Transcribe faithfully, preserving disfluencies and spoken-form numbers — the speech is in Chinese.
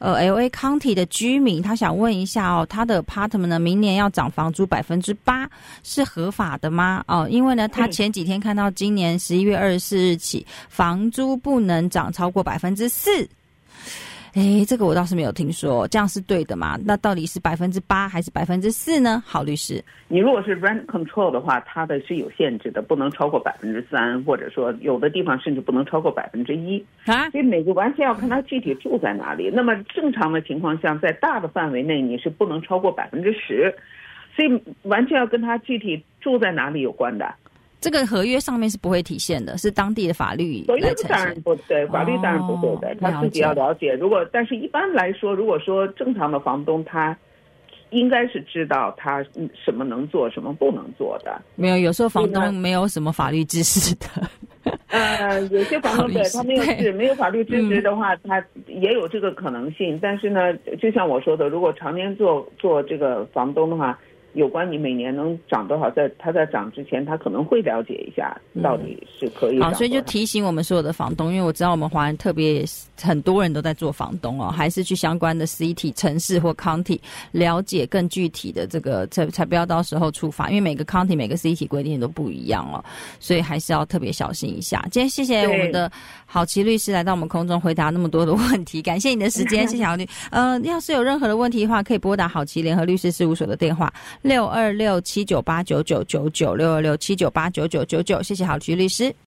呃 L A County 的居民，他想问一下哦，他的 apartment 呢明年要涨房租百分之八，是合法的吗？哦，因为呢，他前几天看到今年十一月二十四日起，房租不能涨超过百分之四。诶，这个我倒是没有听说，这样是对的吗？那到底是百分之八还是百分之四呢？郝律师， 你如果是 rent control 的话，它的是有限制的，不能超过百分之三，或者说有的地方甚至不能超过百分之一啊。所以每个完全要看他具体住在哪里。那么正常的情况下，在大的范围内你是不能超过百分之十，所以完全要跟他具体住在哪里有关的。 这个合约上面是不会体现的，是当地的法律来呈现。 当然不对，法律当然不会的，哦、他自己要了解。如果但是一般来说，如果说正常的房东，他应该是知道他什么能做，什么不能做的。 没有，有时候房东没有什么法律知识的。 呃，有些房东对他没有是没有法律知识的话，嗯、他也有这个可能性。但是呢，就像我说的，如果常年做做这个房东的话。有关你每年能涨多少，在它在涨之前，他可能会了解一下到底是可以涨多少。 好，所以就提醒我们所有的房东，因为我知道我们华人特别很多人都在做房东哦，还是去相关的 city 城市或 county 了解更具体的这个，才才不要到时候触发，因为每个 county 每个 city 规定都不一样哦，所以还是要特别小心一下。今天谢谢我们的郝琪律师来到我们空中回答那么多的问题，感谢你的时间，谢谢郝律。呃，要是有任何的问题的话，可以拨打郝琪联合律师事务所的电话。六二六七九八九九九九六二六七九八九九九九，谢谢郝琪律师。